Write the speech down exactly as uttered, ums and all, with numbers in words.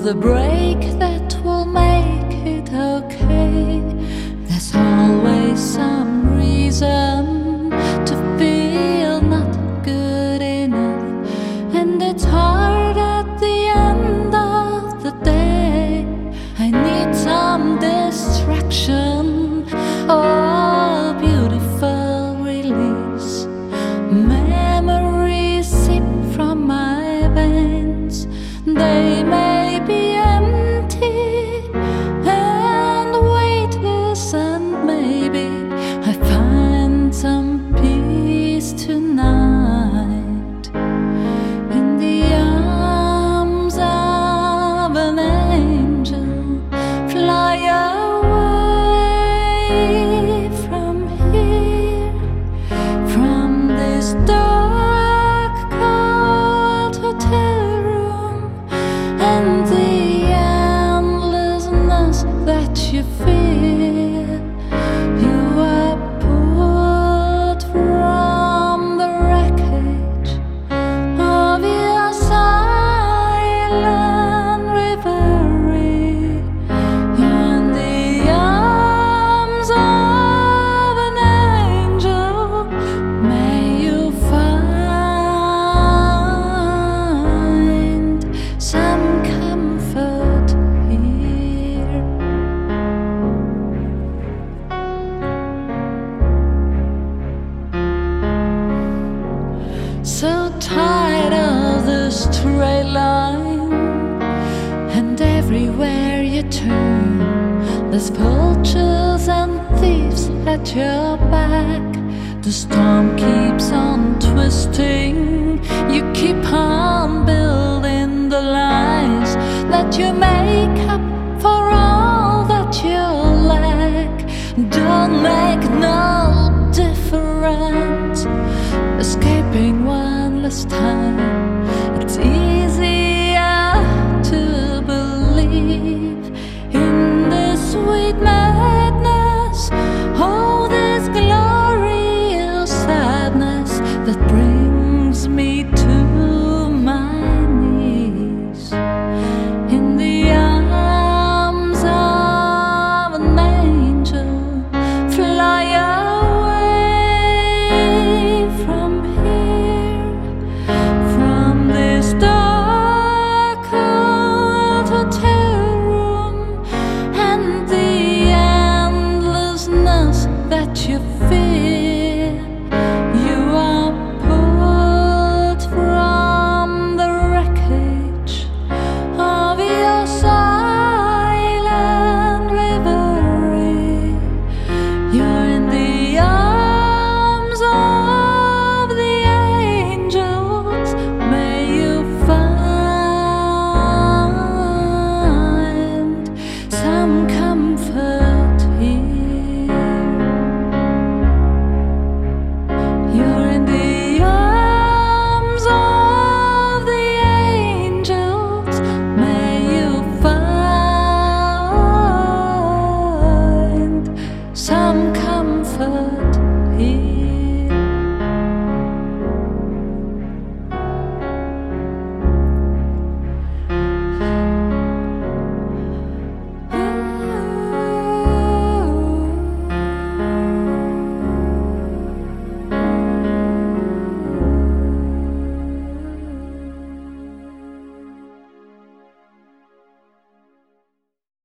the break that will make it okay. There's always some reason to feel not good enough, and it's hard at the end of the day. I need some distraction, oh beautiful release. Memories sip from my veins. They may be empty and weightless, and maybe I find some peace tonight in the arms of an angel. Fly away from here, from this dark, cold hotel room, and the endlessness that you feel. You are pulled from the wreckage of your silent reverie. You're in the arms of an angel. May you find some comfort here. So tired of the straight line, and everywhere you turn there's vultures and thieves at your back. The storm keeps on twisting. You keep on building the lies that you make up for all that you lack. Don't make no difference, escaping one last time.